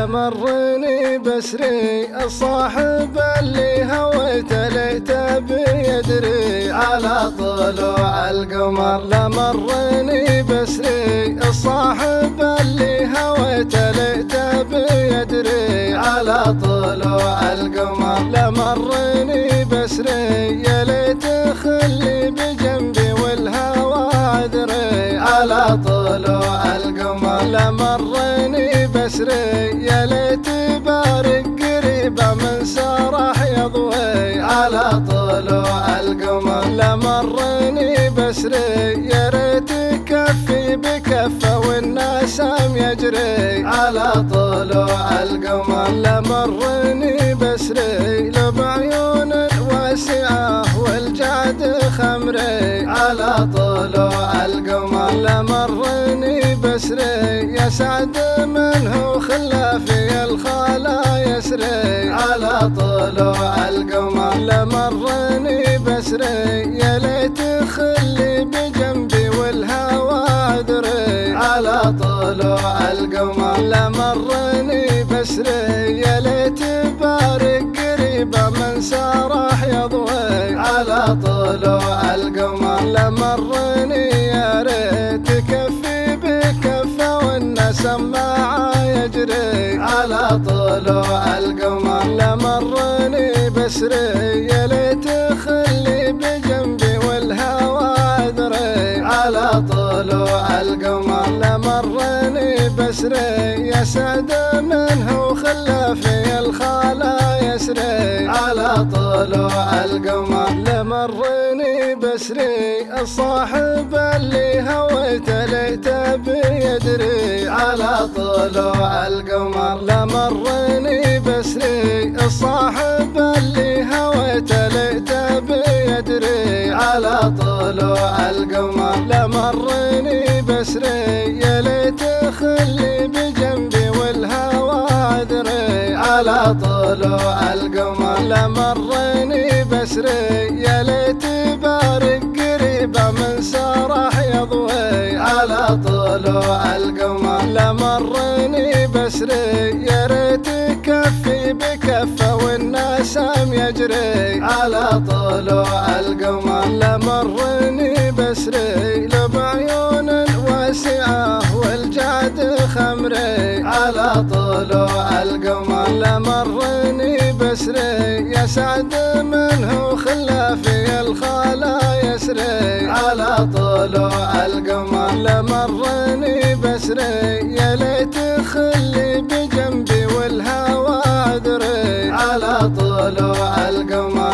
لمرني بسري الصاحب اللي هويته ليته بيدري على طلوع القمر. لمرني بسري الصاحب اللي هويته ليته بيدري على طلوع القمر. لمرني بسري يا ليت خلي بجنبي والهوى عذري على طلوع القمر. لمرني بسري يا ليت بارق قريبه من سرح يضوي على طلوع القمر. لمرني بسري يا ريت كفي بكفه والنسم يجري على طلوع القمر. لمرني بسري بعيون واسعه والجعد خمري على طلوع القمر. لمرني بسري يا سعد منه خلافي الخلا يسري على طلوع القمر. لمرني بسري يا ليت خلي بجنبي والهوى عذري على طلوع القمر. لمرني بسري يا ليت بارق قريبه من سرح يضوي على طلوع القمر. لمرني يا ريت كفي بكفه والنسم معه يجري على طلوع القمر. لمرني بسري يا ليت خلي بجنبي والهوى عذري على طلوع القمر. لمرني بسري يا سعد منه خلافي الخلا يسري على طلوع القمر. لمرني بسري الصاحب اللي هويته ليته بيدري على طلوع القمر. لمرني بسري الصاحب اللي هويته ليته بيدري على طلوع القمر. لمرني بسري يا ليت خلي بجنبي والهوى عذري على طلوع القمر. لمرني بسري يا ليت بارق قريبه من سرح يضوي على طلوع القمر. لمرني بسري يا ريت كفي بكفه والنسم يجري على طلوع القمر. لمرني بسري بعيون واسعه والجعد خمري على طلوع القمر. لمرني بسري يا سعد منه خلافي الخلا يسري على طلوع القمر. لمرني بسري يا ليت خلي بجنبي والهوى عذري على طلوع القمر.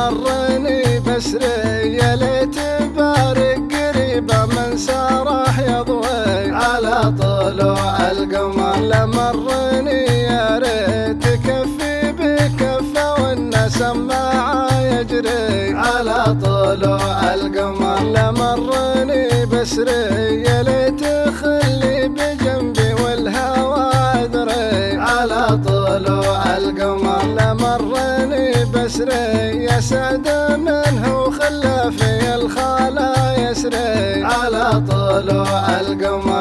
لمرني بسري يا ليت بارق قريبه من سرح يضوي على طلوع القمر. لمرني يا ريت كفي بكفه والنسم معه يجري على طلوع القمر. لمرني بسري يا ليت خلي بجنبي والهوى عذري على طلوع القمر. لمرني بسري يا سعد منه خلافي الخلا يسري على طلوع القمر.